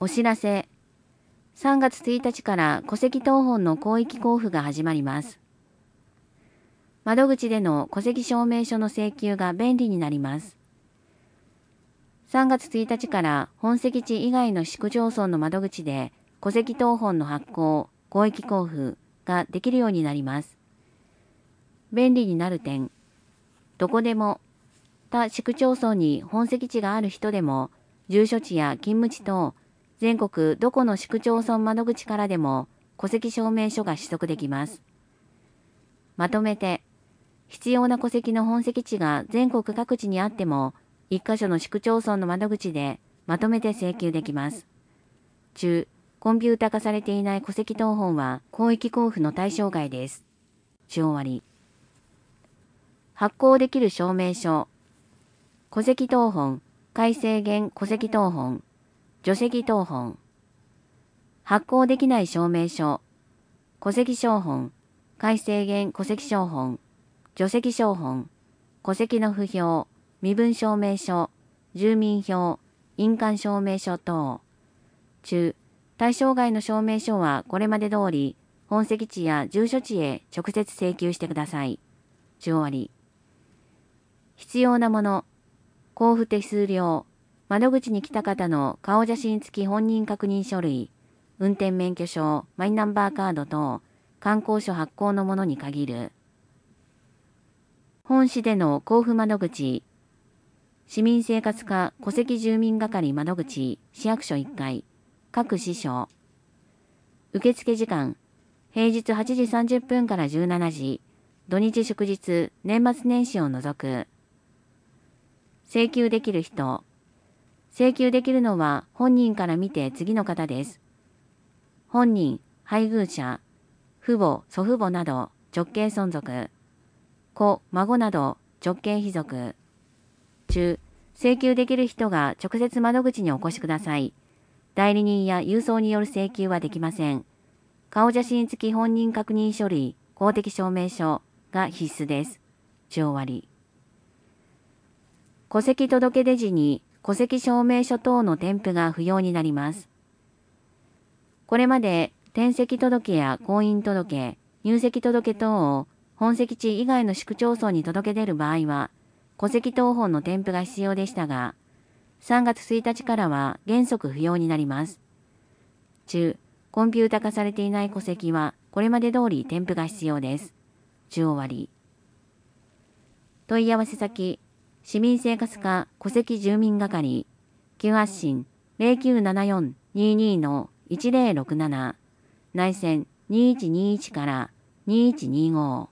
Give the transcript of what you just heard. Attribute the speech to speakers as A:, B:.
A: お知らせ。3月1日から戸籍謄本の広域交付が始まります。窓口での戸籍証明書の請求が便利になります。3月1日から本籍地以外の市区町村の窓口で戸籍謄本の発行、広域交付ができるようになります。便利になる点。どこでも、他市区町村に本籍地がある人でも、住所地や勤務地等、全国どこの市区町村窓口からでも戸籍証明書が取得できます。まとめて、必要な戸籍の本籍地が全国各地にあっても、一箇所の市区町村の窓口でまとめて請求できます。中、コンピュータ化されていない戸籍謄本は広域交付の対象外です。終わり。発行できる証明書。戸籍謄本、改正原戸籍謄本、除籍謄本。発行できない証明書。戸籍抄本、改正原戸籍抄本、除籍抄本、戸籍の不評、身分証明書、住民票、印鑑証明書等。中、対象外の証明書はこれまで通り、本籍地や住所地へ直接請求してください。終わり。必要なもの。交付手数料。窓口に来た方の顔写真付き本人確認書類、運転免許証、マイナンバーカード等、観光書発行のものに限る。本市での交付窓口。市民生活課戸籍住民係窓口、市役所1階、各支所。受付時間、平日8時30分から17時、土日祝日、年末年始を除く。請求できる人。請求できるのは本人から見て次の方です。本人、配偶者、父母、祖父母など直系存続。子、孫など直系卑属。中、請求できる人が直接窓口にお越しください。代理人や郵送による請求はできません。顔写真付き本人確認書類、公的証明書が必須です。終わり。戸籍届出時に戸籍証明書等の添付が不要になります。これまで転籍届や婚姻届、入籍届等を本籍地以外の市区町村に届け出る場合は、戸籍謄本の添付が必要でしたが、3月1日からは原則不要になります。中、コンピュータ化されていない戸籍はこれまで通り添付が必要です。終わり。問い合わせ先、市民生活課戸籍住民係、急発進 0974-22-1067、内線2121から2125。